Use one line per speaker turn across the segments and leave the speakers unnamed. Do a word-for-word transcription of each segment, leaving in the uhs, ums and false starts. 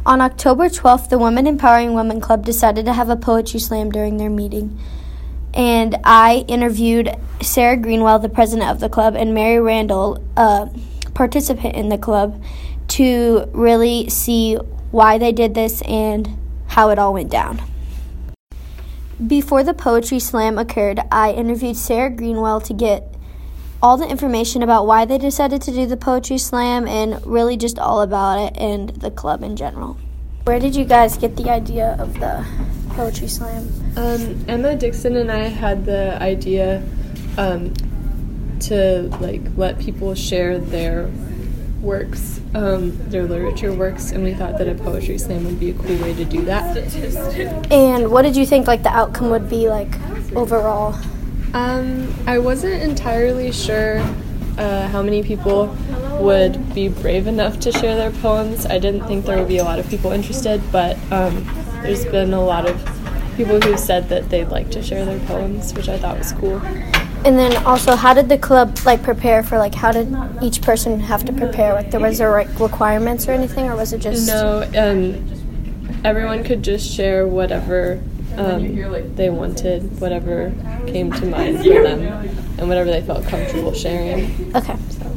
On October twelfth, the Women Empowering Women Club decided to have a poetry slam during their meeting. And I interviewed Sarah Greenwell, the president of the club, and Mary Randall, a participant in the club, to really see why they did this and how it all went down. Before the poetry slam occurred, I interviewed Sarah Greenwell to get all the information about why they decided to do the poetry slam and really just all about it and the club in general. Where did you guys get the idea of the poetry slam?
Um, Emma Dixon and I had the idea um, to like let people share their works, um, their literature works, and we thought that a poetry slam would be a cool way to do that.
And what did you think like the outcome would be like overall?
Um, I wasn't entirely sure uh, how many people would be brave enough to share their poems. I didn't think there would be a lot of people interested, but um, there's been a lot of people who said that they'd like to share their poems, which I thought was cool.
And then also, how did the club like prepare for like how did each person have to prepare? Like, there was there like requirements or anything, or was it just
no? Um, everyone could just share whatever um, they wanted, whatever came to mind for them, and whatever they felt comfortable sharing.
Okay.
So.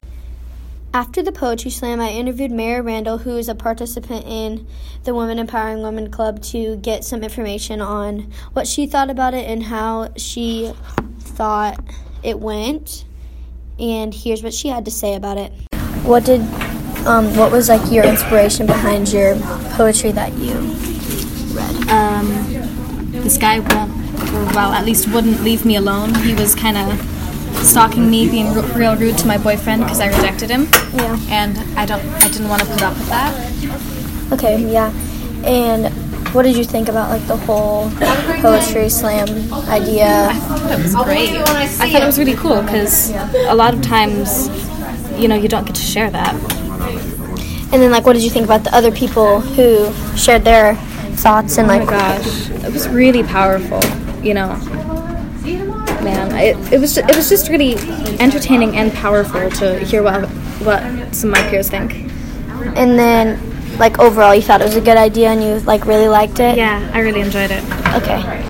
After the poetry slam, I interviewed Mary Randall, who is a participant in the Women Empowering Women Club, to get some information on what she thought about it and how she thought it went. And here's what she had to say about it. What did, um, what was like your inspiration behind your poetry that you read?
Um, this guy won't, or well, at least wouldn't leave me alone. He was kind of stalking me, being r- real rude to my boyfriend because I rejected him.
Yeah.
And I don't, I didn't want to put up with that.
Okay, yeah. And what did you think about like the whole poetry slam idea?
I thought it was great. I thought it was really cool because a lot of times, you know, you don't get to share that.
And then like, what did you think about the other people who shared their thoughts and like?
Oh my gosh, it was really powerful. You know, man, it, it was it was just really entertaining and powerful to hear what what some of my peers think.
And then, like, overall, you thought it was a good idea and you like really liked it?
Yeah, I really enjoyed it.
Okay.